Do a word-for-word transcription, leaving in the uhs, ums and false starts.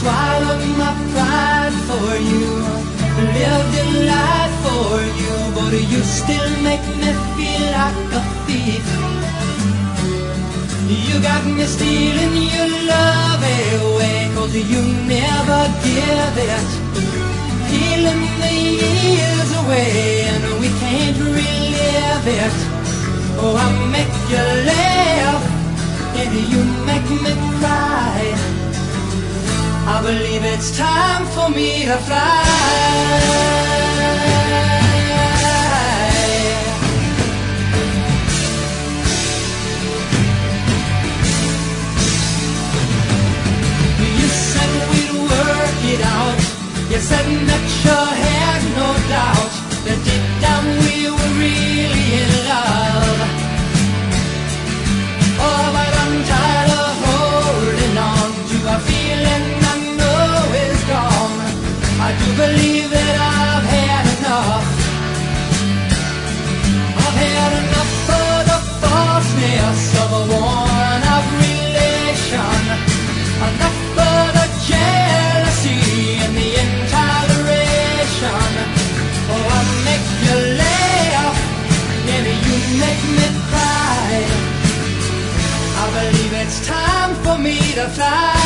swallowed my pride for you, lived in life for you, but you still make me feel like a thief. You got me stealing your love away, 'cause you never give it, peeling the years away, and we can't relive it. Oh, I make you laugh, and you make me cry. I believe it's time for me to fly. You said that you had no doubt that deep down we were really in love. Oh, but I'm tired of holding on to a feeling I know is gone. I do believe that I've had enough. I've had enough of the falseness of a worn-out relation. Enough of the jealousy and the intoleration. Oh, I make you laugh, maybe you make me cry. I believe it's time for me to fly.